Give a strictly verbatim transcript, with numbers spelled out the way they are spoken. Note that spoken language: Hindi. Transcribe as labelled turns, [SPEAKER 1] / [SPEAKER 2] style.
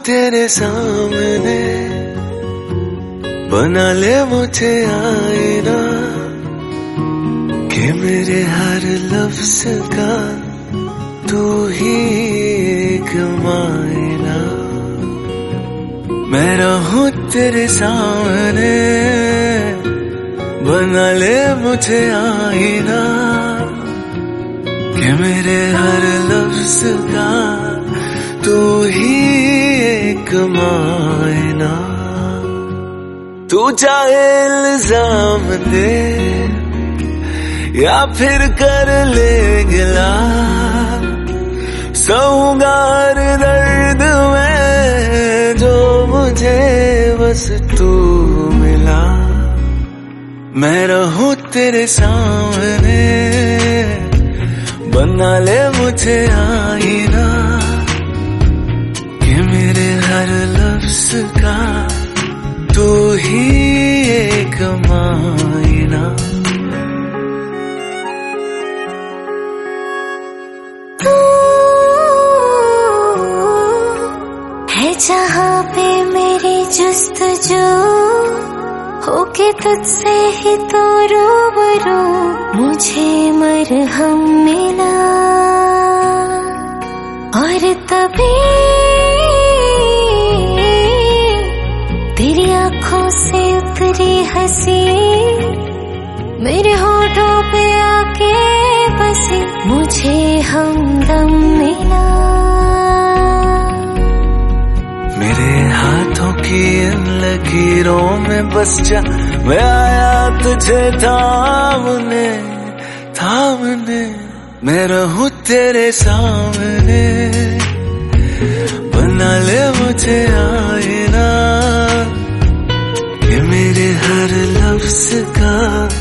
[SPEAKER 1] तेरे सामने, बना ले मुझे आईना कि मेरे हर लफ्ज का तू ही एक मायना। मैं रहूं तेरे सामने, बना ले मुझे आईना कि मेरे हर लफ्ज का तू ही एक मायना। तू चाहे इल्जाम दे या फिर कर ले गिला, सहूंगा हर दर्द में जो मुझे बस तू मिला। मैं रहूं तेरे सामने, बना ले मुझे आईना कि मेरे हर लफ्ज का तू ही एक मायना।
[SPEAKER 2] तू है जहाँ पे मेरी जुस्तजू, होके तुझसे ही तो रूबरू मुझे मरहम मिला। और तभी तेरी आंखों से उतरी हंसी मेरे होठों पे आके बसी, मुझे हमदम मिला।
[SPEAKER 1] मेरे हाथों की इन लकीरों में बस जा, मैं आया तुझे थामने थामने। मैं रहूं तेरे सामने, बना ले मुझे आईना कि मेरे हर लफ्ज का